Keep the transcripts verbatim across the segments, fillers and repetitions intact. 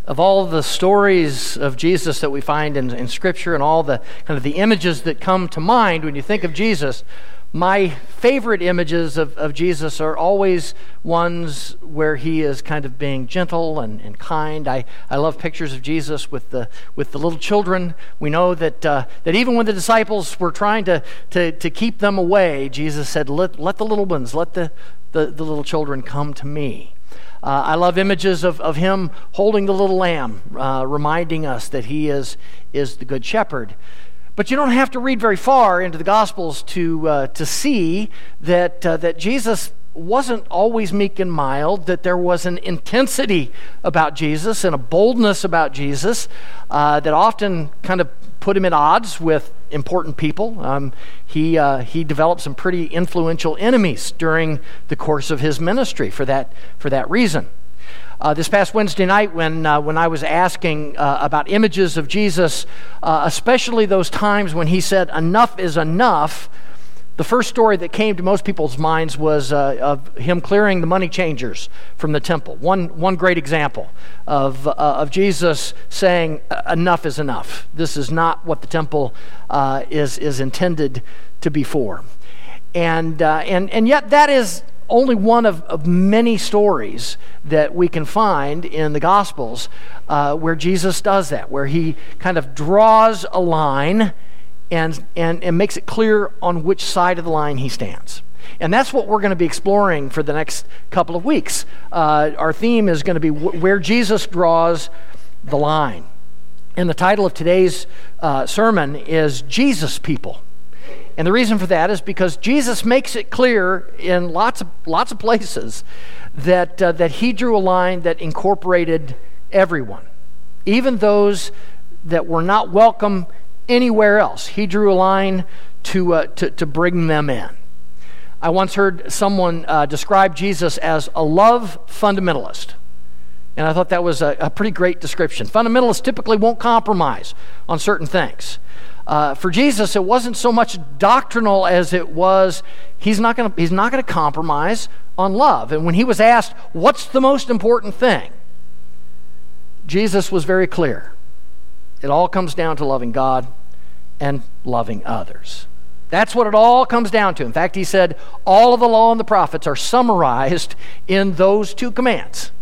of all the stories of Jesus that we find in, in Scripture and all the kind of the images that come to mind when you think of Jesus, my favorite images of, of Jesus are always ones where he is kind of being gentle and, and kind. I, I love pictures of Jesus with the with the little children. We know that uh, that even when the disciples were trying to, to, to keep them away, Jesus said, let, let the little ones, let the, the, the little children come to me. Uh, I love images of, of him holding the little lamb, uh, reminding us that he is, is the good shepherd. But you don't have to read very far into the Gospels to uh, to see that uh, that Jesus wasn't always meek and mild, that there was an intensity about Jesus and a boldness about Jesus uh, that often kind of put him at odds with important people. Um, he uh, he developed some pretty influential enemies during the course of his ministry for that for that reason. Uh, this past Wednesday night, when uh, when I was asking uh, about images of Jesus, uh, especially those times when he said, "Enough is enough," the first story that came to most people's minds was uh, of him clearing the money changers from the temple. One one great example of uh, of Jesus saying, "Enough is enough. This is not what the temple uh, is is intended to be for," and uh, and and yet that is only one of, of many stories that we can find in the Gospels uh, where Jesus does that, where he kind of draws a line and, and, and makes it clear on which side of the line he stands. And that's what we're going to be exploring for the next couple of weeks. Uh, our theme is going to be w- where Jesus draws the line. And the title of today's uh, sermon is Jesus People. And the reason for that is because Jesus makes it clear in lots of lots of places that uh, that he drew a line that incorporated everyone, even those that were not welcome anywhere else. He drew a line to uh, to, to bring them in. I once heard someone uh, describe Jesus as a love fundamentalist, and I thought that was a, a pretty great description. Fundamentalists typically won't compromise on certain things. Uh, for Jesus, it wasn't so much doctrinal as it was he's not going to he's not going to compromise on love. And when he was asked, "What's the most important thing?" Jesus was very clear. It all comes down to loving God and loving others. That's what it all comes down to. In fact, he said all of the law and the prophets are summarized in those two commands.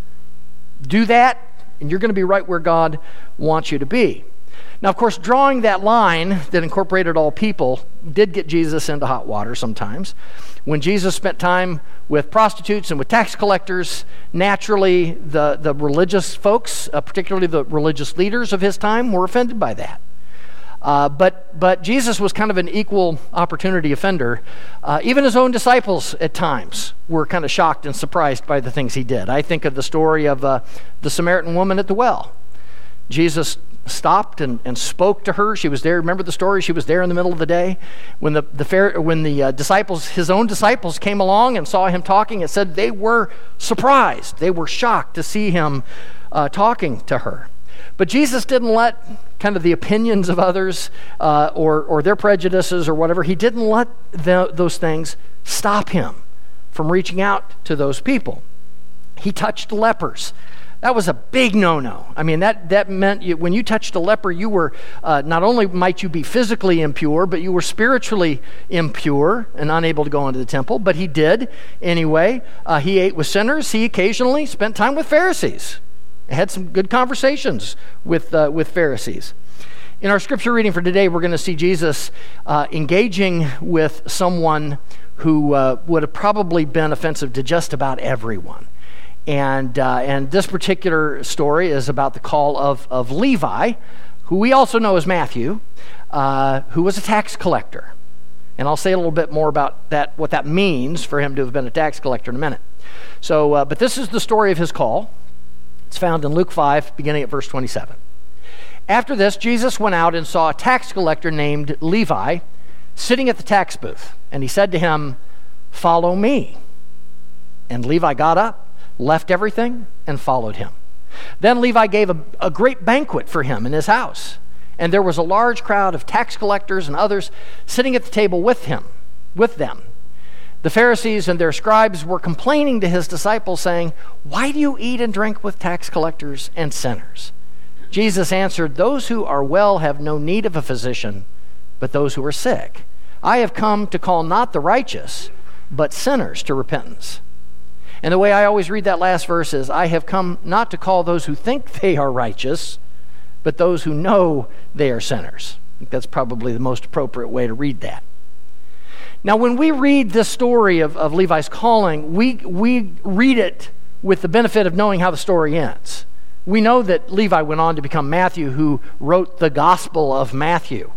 Do that, and you're going to be right where God wants you to be. Now, of course, drawing that line that incorporated all people did get Jesus into hot water sometimes. When Jesus spent time with prostitutes and with tax collectors, naturally the, the religious folks, uh, particularly the religious leaders of his time, were offended by that. Uh, but but Jesus was kind of an equal opportunity offender. Uh, even his own disciples at times were kind of shocked and surprised by the things he did. I think of the story of uh, the Samaritan woman at the well. Jesus stopped and, and spoke to her. She was there. Remember the story? She was there in the middle of the day. When the, the fair, when the uh, disciples, his own disciples came along and saw him talking, it said they were surprised. They were shocked to see him uh, talking to her. But Jesus didn't let kind of the opinions of others uh, or, or their prejudices or whatever, he didn't let the, those things stop him from reaching out to those people. He touched lepers. That was a big no-no. I mean, that, that meant you, when you touched a leper, you were, uh, not only might you be physically impure, but you were spiritually impure and unable to go into the temple, but he did anyway. Uh, he ate with sinners. He occasionally spent time with Pharisees. Had some good conversations with, uh, with Pharisees. In our scripture reading for today, we're going to see Jesus uh, engaging with someone who uh, would have probably been offensive to just about everyone. And uh, and this particular story is about the call of, of Levi, who we also know as Matthew, uh, who was a tax collector. And I'll say a little bit more about that, what that means for him to have been a tax collector in a minute. So, uh, but this is the story of his call. It's found in Luke five, beginning at verse twenty-seven. After this, Jesus went out and saw a tax collector named Levi sitting at the tax booth. And he said to him, "Follow me." And Levi got up, left everything, and followed him. Then Levi gave a, a great banquet for him in his house, and there was a large crowd of tax collectors and others sitting at the table with him, with them. The Pharisees and their scribes were complaining to his disciples, saying, "Why do you eat and drink with tax collectors and sinners?" Jesus answered, "Those who are well have no need of a physician, but those who are sick. I have come to call not the righteous, but sinners to repentance." And the way I always read that last verse is, I have come not to call those who think they are righteous, but those who know they are sinners. I think that's probably the most appropriate way to read that. Now, when we read this story of, of Levi's calling, we, we read it with the benefit of knowing how the story ends. We know that Levi went on to become Matthew, who wrote the Gospel of Matthew.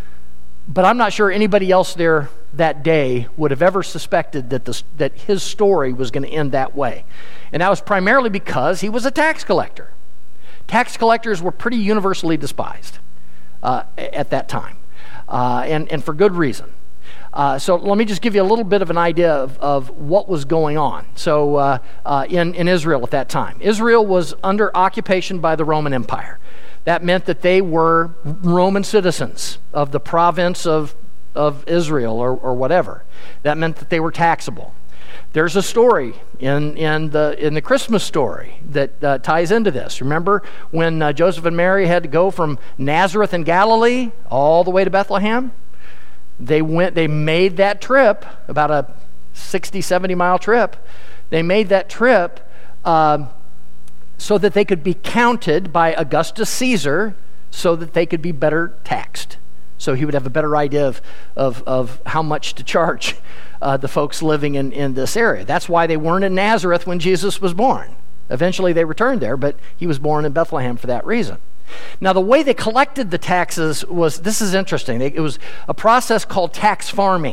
But I'm not sure anybody else there that day would have ever suspected that, the, that his story was going to end that way. And that was primarily because he was a tax collector. Tax collectors were pretty universally despised uh, at that time, uh, and, and for good reason. Uh, so let me just give you a little bit of an idea of, of what was going on so uh, uh, in, in Israel at that time. Israel was under occupation by the Roman Empire. That meant that they were Roman citizens of the province of, of Israel or, or whatever. That meant that they were taxable. There's a story in, in, the, in the Christmas story that uh, ties into this. Remember when uh, Joseph and Mary had to go from Nazareth in Galilee all the way to Bethlehem? They went. They made that trip, about a sixty, seventy mile trip. They made that trip uh, so that they could be counted by Augustus Caesar so that they could be better taxed. So he would have a better idea of, of, of how much to charge uh, the folks living in, in this area. That's why they weren't in Nazareth when Jesus was born. Eventually they returned there, but he was born in Bethlehem for that reason. Now, the way they collected the taxes was, this is interesting, it was a process called tax farming.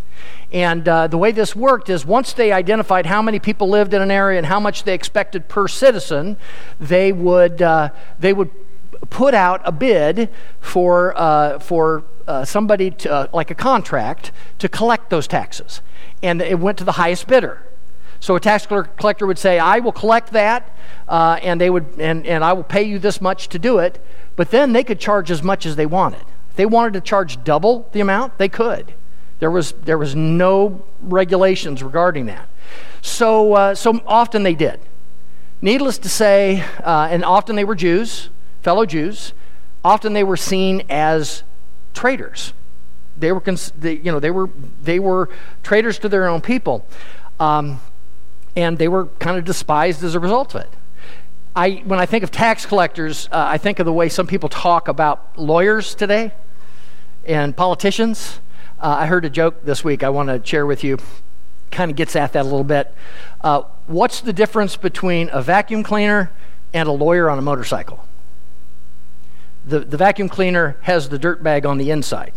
And uh, the way this worked is once they identified how many people lived in an area and how much they expected per citizen, they would uh, they would put out a bid for uh, for uh, somebody, to, uh, like a contract, to collect those taxes. And it went to the highest bidder. So a tax collector would say, I will collect that, uh, and they would, and, and I will pay you this much to do it. But then they could charge as much as they wanted. If they wanted to charge double the amount, they could. There was there was no regulations regarding that. So uh, so often they did. Needless to say, uh, and often they were Jews, fellow Jews. Often they were seen as traitors. They were, cons- they, you know, they were they were traitors to their own people. Um, And they were kind of despised as a result of it. I, when I think of tax collectors, uh, I think of the way some people talk about lawyers today and politicians. Uh, I heard a joke this week I want to share with you. Kind of gets at that a little bit. Uh, what's the difference between a vacuum cleaner and a lawyer on a motorcycle? The, the vacuum cleaner has the dirt bag on the inside.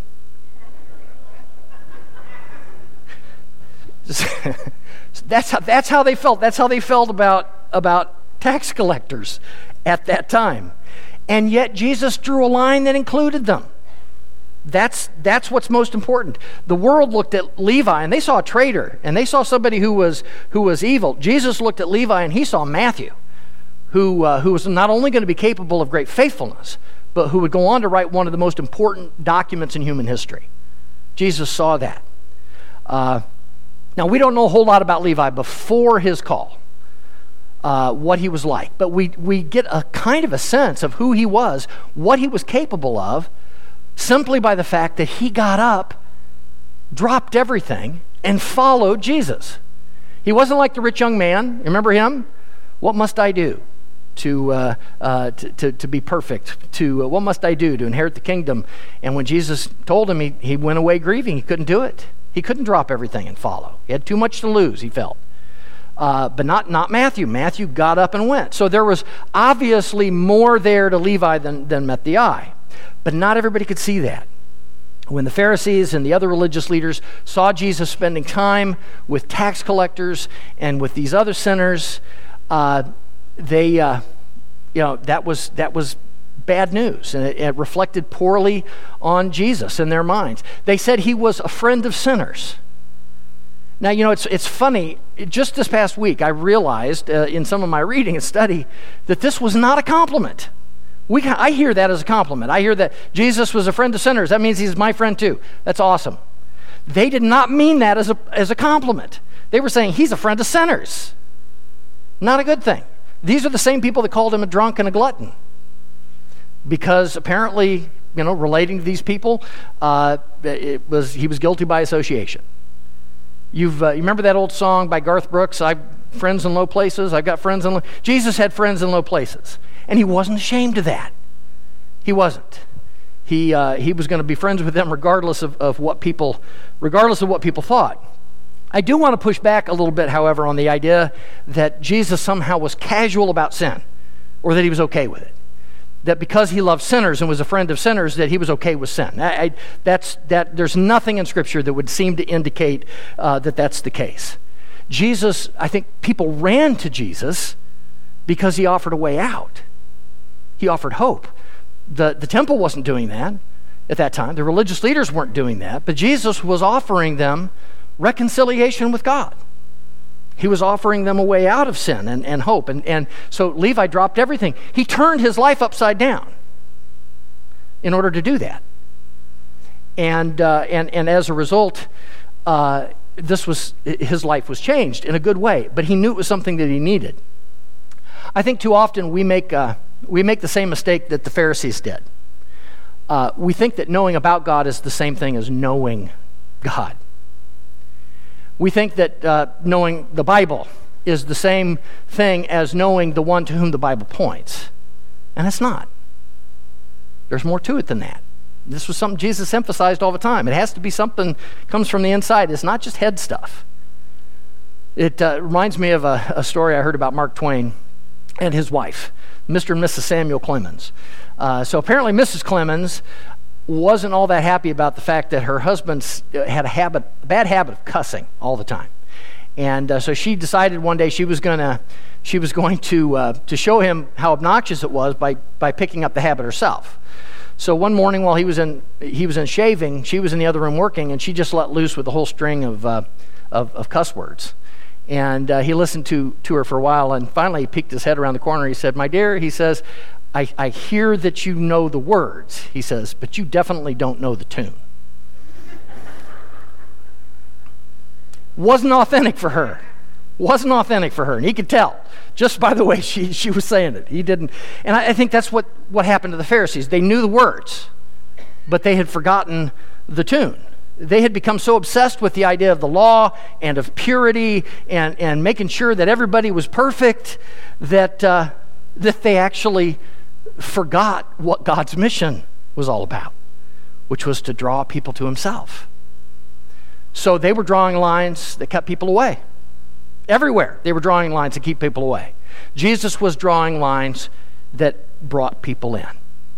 That's how, that's how they felt. That's how they felt about, about tax collectors at that time. And yet Jesus drew a line that included them. That's, that's what's most important. The world looked at Levi and they saw a traitor and they saw somebody who was, who was evil. Jesus looked at Levi and he saw Matthew, who, uh, who was not only going to be capable of great faithfulness, but who would go on to write one of the most important documents in human history. Jesus saw that. Uh, Now, we don't know a whole lot about Levi before his call, uh, what he was like. But we, we get a kind of a sense of who he was, what he was capable of, simply by the fact that he got up, dropped everything, and followed Jesus. He wasn't like the rich young man. Remember him? What must I do to, uh, uh, to, to, to be perfect? To uh, what must I do to inherit the kingdom? And when Jesus told him, he, he went away grieving. He couldn't do it. He couldn't drop everything and follow. He had too much to lose, he felt. Uh, but not, not Matthew. Matthew got up and went. So there was obviously more there to Levi than, than met the eye. But not everybody could see that. When the Pharisees and the other religious leaders saw Jesus spending time with tax collectors and with these other sinners, uh, they, uh, you know, that was that was bad news, and it, it reflected poorly on Jesus in their minds. They said he was a friend of sinners. Now, you know, it's it's funny. Just this past week, I realized uh, in some of my reading and study that this was not a compliment. We I hear that as a compliment. I hear that Jesus was a friend of sinners. That means he's my friend too. That's awesome. They did not mean that as a as a compliment. They were saying he's a friend of sinners. Not a good thing. These are the same people that called him a drunk and a glutton. because apparently, you know, relating to these people, uh, it was he was guilty by association. You've uh, you remember that old song by Garth Brooks, I've friends in low places, I've got friends in low... Jesus had friends in low places, and he wasn't ashamed of that. He wasn't. He uh, he was going to be friends with them regardless of, of what people regardless of what people thought. I do want to push back a little bit, however, on the idea that Jesus somehow was casual about sin, or that he was okay with it. That because he loved sinners and was a friend of sinners, that he was okay with sin. I, I, that's that. There's nothing in Scripture that would seem to indicate uh, that that's the case. Jesus, I think people ran to Jesus because he offered a way out. He offered hope. The, the temple wasn't doing that at that time. The religious leaders weren't doing that, but Jesus was offering them reconciliation with God. He was offering them a way out of sin and, and hope. And, and so Levi dropped everything. He turned his life upside down in order to do that. And, uh, and, and as a result, uh, this was his life was changed in a good way, but he knew it was something that he needed. I think too often we make... Uh, We make the same mistake that the Pharisees did. Uh, we think that knowing about God is the same thing as knowing God. We think that uh, knowing the Bible is the same thing as knowing the one to whom the Bible points. And it's not. There's more to it than that. This was something Jesus emphasized all the time. It has to be something that comes from the inside. It's not just head stuff. It uh, reminds me of a, a story I heard about Mark Twain and his wife, Mister and Missus Samuel Clemens. Uh, so apparently Missus Clemens wasn't all that happy about the fact that her husband had a habit, a bad habit of cussing all the time. And uh, so she decided one day she was gonna, she was going to uh, to show him how obnoxious it was by by picking up the habit herself. So one morning while he was in he was in shaving, she was in the other room working, and she just let loose with a whole string of uh, of, of cuss words. And uh, he listened to, to her for a while, and finally he peeked his head around the corner. He said, "My dear," he says, I, I hear that you know the words," he says, "but you definitely don't know the tune." Wasn't authentic for her. Wasn't authentic for her. And he could tell just by the way she, she was saying it. He didn't. And I, I think that's what, what happened to the Pharisees. They knew the words, but they had forgotten the tune. They had become so obsessed with the idea of the law and of purity and, and making sure that everybody was perfect that, uh, that they actually forgot what God's mission was all about, which was to draw people to himself. So they were drawing lines that kept people away. Everywhere they were drawing lines to keep people away. Jesus was drawing lines that brought people in.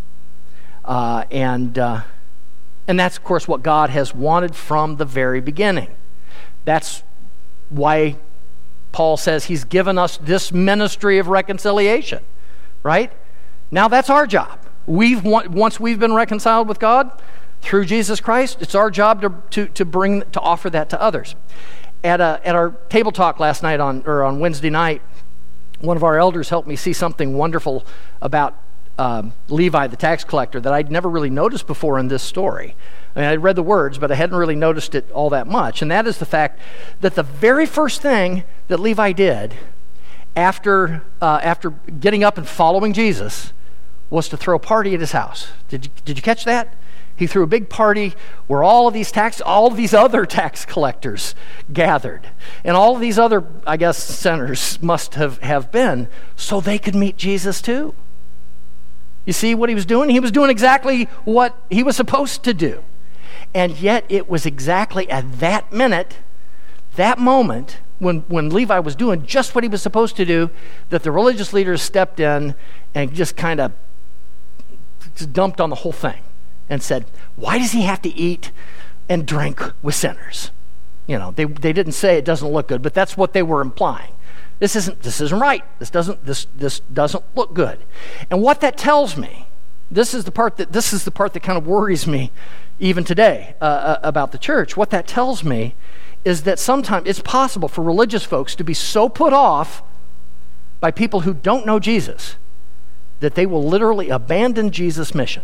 Uh, and... Uh, And that's, of course, what God has wanted from the very beginning. That's why Paul says he's given us this ministry of reconciliation, right? Now that's our job. We've once we've been reconciled with God through Jesus Christ, it's our job to to, to bring to offer that to others. At a, at our table talk last night on or on Wednesday night, one of our elders helped me see something wonderful about Um, Levi, the tax collector, that I'd never really noticed before in this story. I mean, I'd read the words, but I hadn't really noticed it all that much. And that is the fact that the very first thing that Levi did after uh, after getting up and following Jesus was to throw a party at his house. Did you, did you catch that? He threw a big party where all of these tax, all of these other tax collectors gathered. And all of these other, I guess, sinners must have, have been, so they could meet Jesus too. You see what he was doing? He was doing exactly what he was supposed to do. And yet it was exactly at that minute, that moment, when, when Levi was doing just what he was supposed to do, that the religious leaders stepped in and just kind of just dumped on the whole thing and said, "Why does he have to eat and drink with sinners?" You know, they, they didn't say it doesn't look good, but that's what they were implying. This isn't this isn't right. This doesn't this this doesn't look good. And what that tells me, this is the part that this is the part that kind of worries me even today uh, about the church. What that tells me is that sometimes it's possible for religious folks to be so put off by people who don't know Jesus that they will literally abandon Jesus' mission.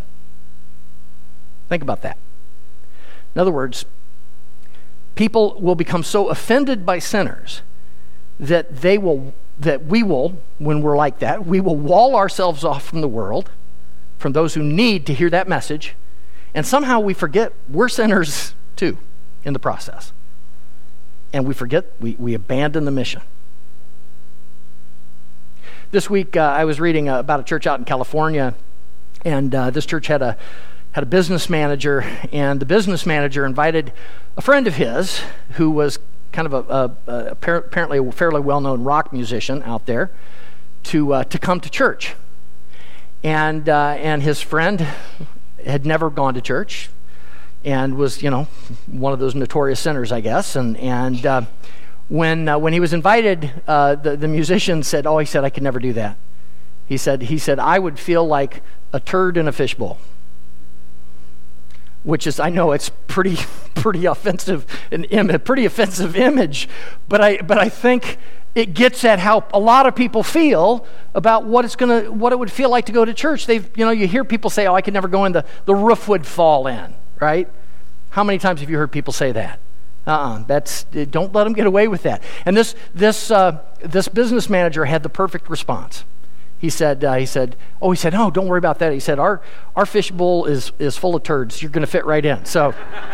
Think about that. In other words, people will become so offended by sinners that they will, that we will, when we're like that, we will wall ourselves off from the world, from those who need to hear that message, and somehow we forget we're sinners too in the process. And we forget, we, we abandon the mission. This week, uh, I was reading uh, about a church out in California, and uh, this church had a had a business manager, and the business manager invited a friend of his who was kind of a, a, a apparently a fairly well-known rock musician out there to uh, to come to church. And uh, and his friend had never gone to church, and was, you know, one of those notorious sinners, I guess. And and uh, when uh, when he was invited, uh, the the musician said, "Oh," he said, "I could never do that." He said he said I would feel like a turd in a fishbowl. Which is, I know it's pretty pretty offensive, an Im- a pretty offensive image, but I but I think it gets at how a lot of people feel about what it's gonna what it would feel like to go to church. They've you know you hear people say, "Oh, I could never go in, the the roof would fall in," right? How many times have you heard people say that? Uh-uh, that's don't let them get away with that. And this this uh, this business manager had the perfect response. He said, uh, he said, oh, he said, "Oh, don't worry about that." He said, our our fishbowl is is full of turds. You're going to fit right in. So,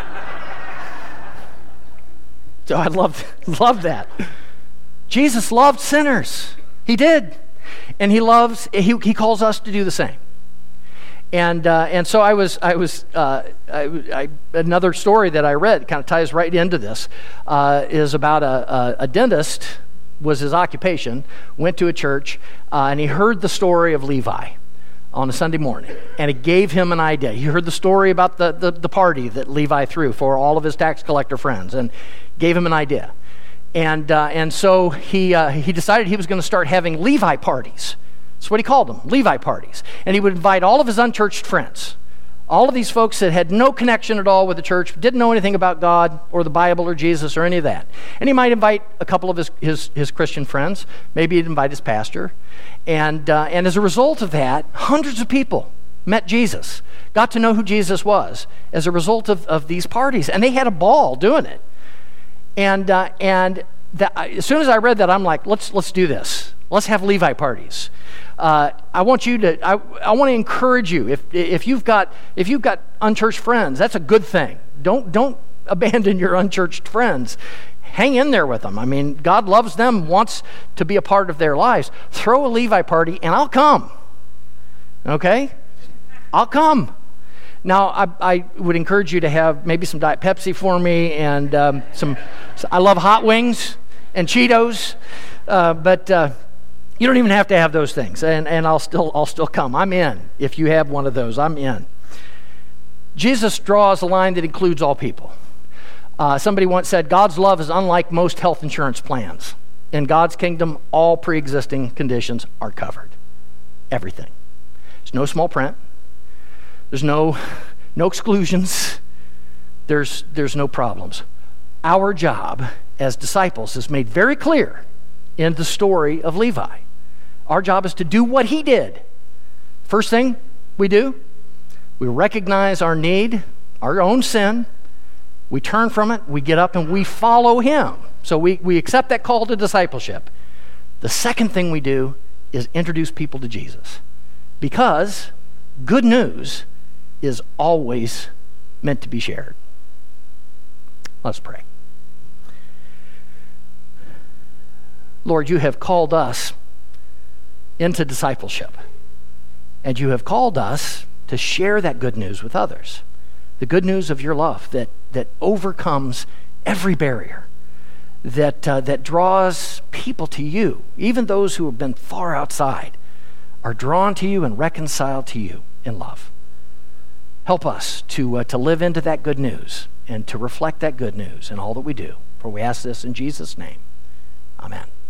so I love love that. Jesus loved sinners. He did, and he loves. He he calls us to do the same. And uh, and so I was I was uh, I, I, another story that I read kind of ties right into this uh, is about a, a, a dentist. Was his occupation, went to a church, uh, and he heard the story of Levi on a Sunday morning, and it gave him an idea. He heard the story about the, the, the party that Levi threw for all of his tax collector friends, and gave him an idea. And uh, and so he uh, he decided he was going to start having Levi parties. That's what he called them, Levi parties. And he would invite all of his unchurched friends, all of these folks that had no connection at all with the church, didn't know anything about God or the Bible or Jesus or any of that. And he might invite a couple of his his, his Christian friends. Maybe he'd invite his pastor. And uh, and as a result of that, hundreds of people met Jesus, got to know who Jesus was as a result of, of these parties. And they had a ball doing it. And uh, and that, as soon as I read that, I'm like, let's let's do this. Let's have Levi parties. Uh, I want you to. I, I want to encourage you. If if you've got if you've got unchurched friends, that's a good thing. Don't don't abandon your unchurched friends. Hang in there with them. I mean, God loves them, wants to be a part of their lives. Throw a Levi party, and I'll come. Okay, I'll come. Now, I, I would encourage you to have maybe some Diet Pepsi for me, and um, some. I love hot wings and Cheetos, uh, but. Uh, You don't even have to have those things, and, and I'll still I'll still come. I'm in. If you have one of those, I'm in. Jesus draws a line that includes all people. Uh, somebody once said, God's love is unlike most health insurance plans. In God's kingdom, all pre-existing conditions are covered. Everything. There's no small print. There's no no exclusions. There's there's no problems. Our job as disciples is made very clear in the story of Levi. Our job is to do what he did. First thing we do, we recognize our need, our own sin. We turn from it, we get up, and we follow him. So we, we accept that call to discipleship. The second thing we do is introduce people to Jesus. Because good news is always meant to be shared. Let's pray. Lord, you have called us into discipleship, and you have called us to share that good news with others. The good news of your love that, that overcomes every barrier, that, uh, that draws people to you. Even those who have been far outside are drawn to you and reconciled to you in love. Help us to, uh, to live into that good news and to reflect that good news in all that we do. For we ask this in Jesus' name. Amen.